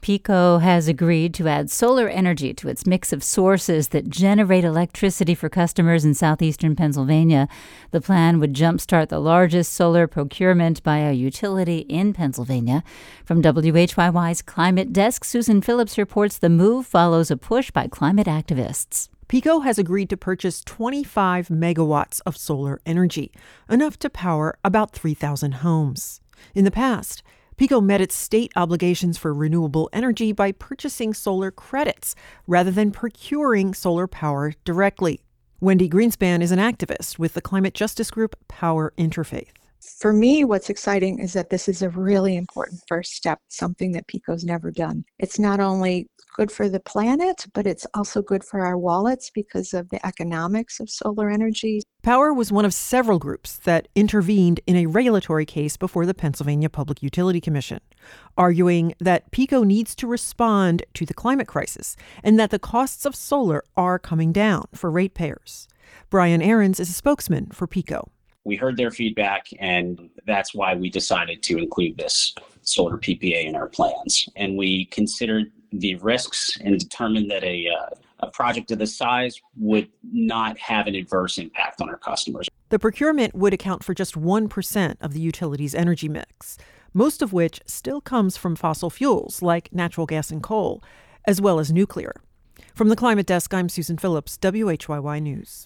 PECO has agreed to add solar energy to its mix of sources that generate electricity for customers in southeastern Pennsylvania. The plan would jumpstart the largest solar procurement by a utility in Pennsylvania. From WHYY's Climate Desk, Susan Phillips reports the move follows a push by climate activists. PECO has agreed to purchase 25 megawatts of solar energy, enough to power about 3,000 homes. In the past, PECO met its state obligations for renewable energy by purchasing solar credits rather than procuring solar power directly. Wendy Greenspan is an activist with the climate justice group Power Interfaith. For me, what's exciting is that this is a really important first step, something that PECO's never done. It's not only good for the planet, but it's also good for our wallets because of the economics of solar energy. Power was one of several groups that intervened in a regulatory case before the Pennsylvania Public Utility Commission, arguing that PECO needs to respond to the climate crisis and that the costs of solar are coming down for ratepayers. Brian Ahrens is a spokesman for PECO. We heard their feedback, and that's why we decided to include this solar PPA in our plans. And we considered the risks and determined that a project of this size would not have an adverse impact on our customers. The procurement would account for just 1% of the utility's energy mix, most of which still comes from fossil fuels like natural gas and coal, as well as nuclear. From the Climate Desk, I'm Susan Phillips, WHYY News.